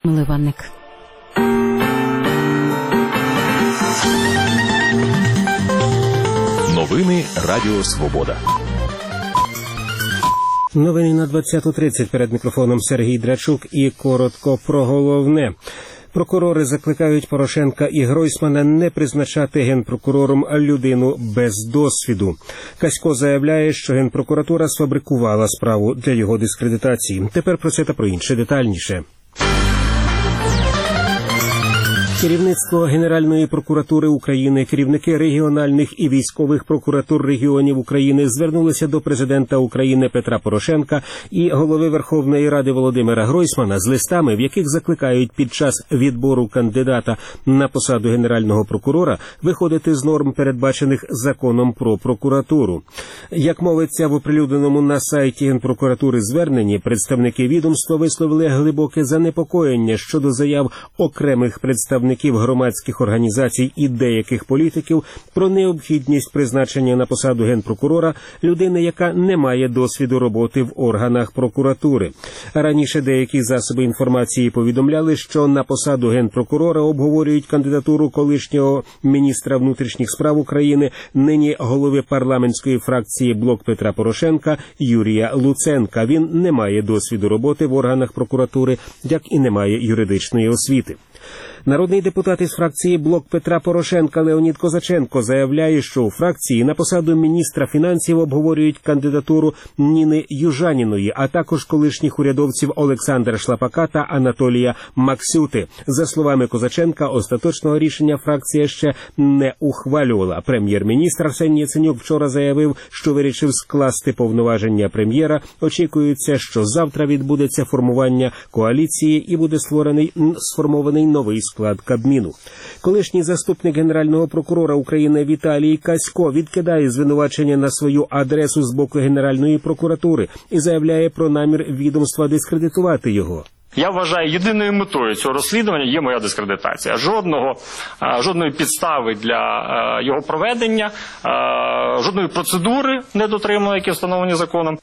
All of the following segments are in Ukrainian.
Миливанник. Новини Радіо Свобода. Новини на 20:30. Перед мікрофоном Сергій Драчук і коротко про головне. Прокурори закликають Порошенка і Гройсмана не призначати генпрокурором людину без досвіду. Касько заявляє, що Генпрокуратура сфабрикувала справу для його дискредитації. Тепер про це та про інше детальніше. Керівництво Генеральної прокуратури України, керівники регіональних і військових прокуратур регіонів України звернулися до президента України Петра Порошенка і голови Верховної Ради Володимира Гройсмана з листами, в яких закликають під час відбору кандидата на посаду Генерального прокурора виходити з норм, передбачених Законом про прокуратуру. Як мовиться в оприлюдненому на сайті Генпрокуратури зверненні, представники відомства висловили глибоке занепокоєння щодо заяв окремих представників громадських організацій і деяких політиків про необхідність призначення на посаду генпрокурора людини, яка не має досвіду роботи в органах прокуратури. Раніше деякі засоби інформації повідомляли, що на посаду генпрокурора обговорюють кандидатуру колишнього міністра внутрішніх справ України, нині голови парламентської фракції «Блок Петра Порошенка» Юрія Луценка. Він не має досвіду роботи в органах прокуратури, як і не має юридичної освіти. Народний депутат із фракції «Блок Петра Порошенка» Леонід Козаченко заявляє, що у фракції на посаду міністра фінансів обговорюють кандидатуру Ніни Южаніної, а також колишніх урядовців Олександра Шлапака та Анатолія Максюти. За словами Козаченка, остаточного рішення фракція ще не ухвалювала. Прем'єр-міністр Арсеній Яценюк вчора заявив, що вирішив скласти повноваження прем'єра. Очікується, що завтра відбудеться формування коаліції і буде сформований новий склад Кабміну. Колишній заступник Генерального прокурора України Віталій Касько відкидає звинувачення на свою адресу з боку Генеральної прокуратури і заявляє про намір відомства дискредитувати його. Я вважаю, єдиною метою цього розслідування є моя дискредитація. Жодної підстави для його проведення, жодної процедури не дотримано, які встановлені законом.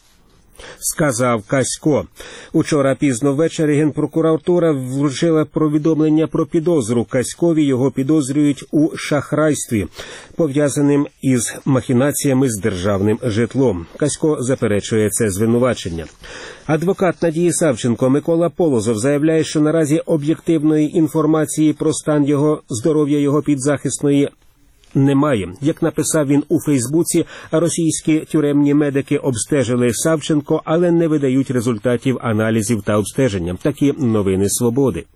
Сказав Касько. Учора пізно ввечері Генпрокуратура вручила повідомлення про підозру Каськові. Його підозрюють у шахрайстві, пов'язаним із махінаціями з державним житлом. Касько заперечує це звинувачення. Адвокат Надії Савченко Микола Полозов заявляє, що наразі об'єктивної інформації про стан здоров'я його підзахисної немає. Як написав він у Фейсбуці, російські тюремні медики обстежили Савченко, але не видають результатів аналізів та обстеження. Такі новини «Свободи».